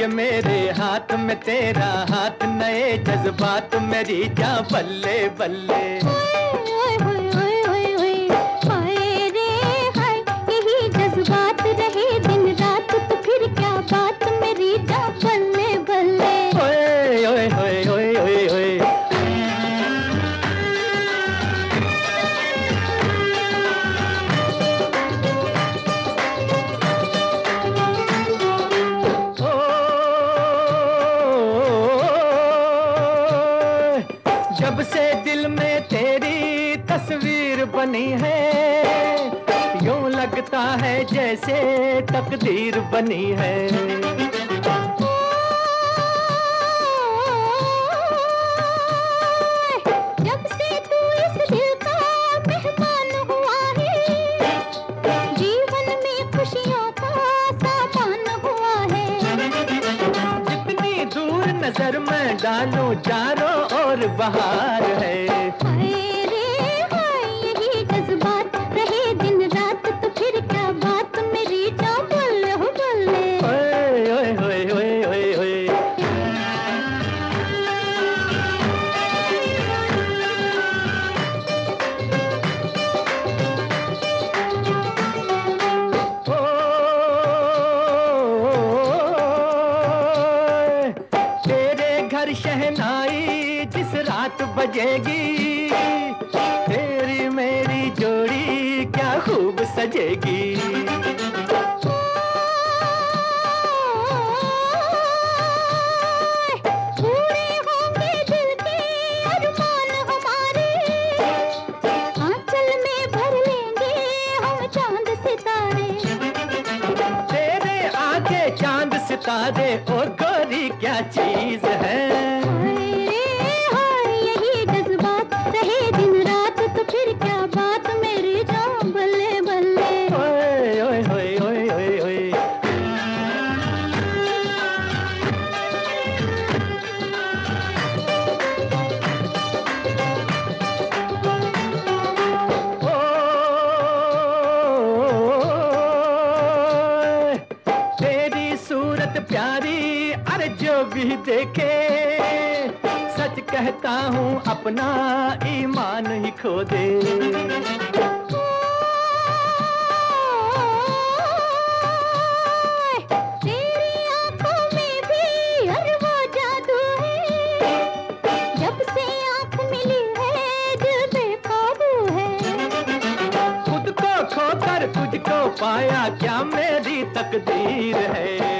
ये मेरे हाथ में तेरा हाथ, नए जज्बात मेरी जा बल्ले बल्ले। ओए होए होए होए होए, हाय रे हाय, यही जज्बात रहे दिन रात तो फिर क्या बात मेरी जा बल्ले बल्ले। ओए ओए होए होए होए होए। जब से दिल में तेरी तस्वीर बनी है, यूं लगता है जैसे तकदीर बनी है। जब से तू इस दिल का मेहमान हुआ है, जीवन में खुशियों का सामान हुआ है। जितनी दूर नजर में डालूं चारों ओर बहार है। हाय रे हाय, यही जज्बात रहे दिन रात तो फिर क्या बात मेरी जा बल्ले हो बल्ले। ओए ओए ओए ओए ओए ओए। शहनाई जिस रात बजेगी, तेरी मेरी जोड़ी क्या खूब सजेगी। पूरे होंगे दिल के अरमान हमारे, आंचल में भर लेंगे हम चांद सितारे। तेरे आगे चांद सितारे ओ गोरी क्या चीज है। हाय रे हाय, यही जज्बात रहे दिन रात तो फिर क्या बात मेरी जान बल्ले बल्ले। ओए ओए ओए ओए ओए ओए। तेरी सूरत प्यारी, अरे जो भी देखे, सच कहता हूँ अपना ईमान ही खो दे। तेरी आंखों में भी हर वो जादू है, जब से आंख मिली है दिल बेकाबू है। खुद को खोकर तुझको पाया क्या मेरी तकदीर है।